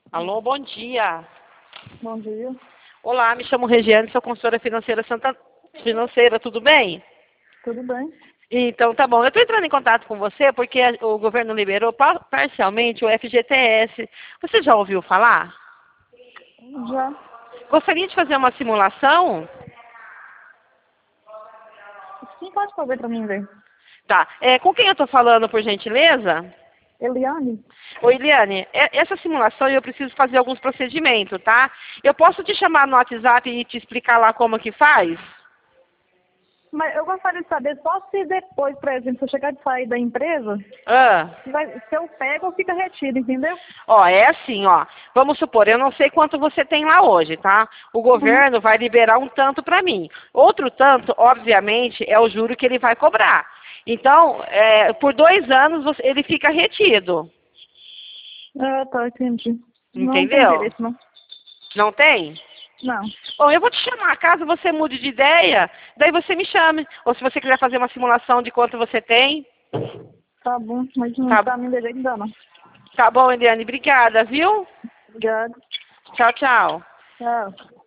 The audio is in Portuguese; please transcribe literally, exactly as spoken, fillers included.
Alô, bom dia. Bom dia. Olá, me chamo Regiane, sou consultora financeira Santa... financeira, tudo bem? Tudo bem? Então, tá bom. Eu estou entrando em contato com você porque a- o governo liberou par- parcialmente o F G T S. Você já ouviu falar? Já. Gostaria de fazer uma simulação? Sim, pode fazer para mim ver. Tá. É, com quem eu estou falando, por gentileza? Eliane? Oi, Eliane, é- essa simulação eu preciso fazer alguns procedimentos, tá? Eu posso te chamar no WhatsApp e te explicar lá como que faz? Mas eu gostaria de saber só se depois, por exemplo, se eu chegar de sair da empresa, Ah. se, vai, se eu pego ou fica retido, entendeu? Ó, é assim, ó. Vamos supor, eu não sei quanto você tem lá hoje, tá? O Uhum. governo vai liberar um tanto para mim. Outro tanto, obviamente, é o juro que ele vai cobrar. Então, é, por dois anos você- ele fica retido. Ah, tá, entendi. Não tem Entendeu? interesse, não. Não tem? Não. Bom, eu vou te chamar, caso você mude de ideia, daí você me chame. Ou se você quiser fazer uma simulação de quanto você tem. Tá bom, mas não Tá, tá me devendo ainda, não. tá bom, Eliane. Obrigada, viu? Obrigada. Tchau, tchau. Tchau.